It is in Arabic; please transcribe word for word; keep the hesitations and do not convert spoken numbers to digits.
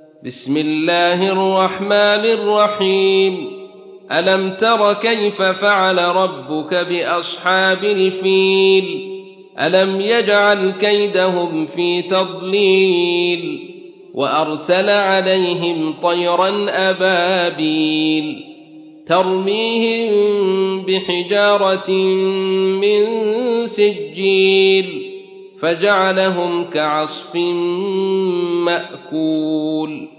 بسم الله الرحمن الرحيم ألم تر كيف فعل ربك بأصحاب الفيل ألم يجعل كيدهم في تضليل وأرسل عليهم طيرا أبابيل ترميهم بحجارة من سجيل فجعلهم كعصف مأكول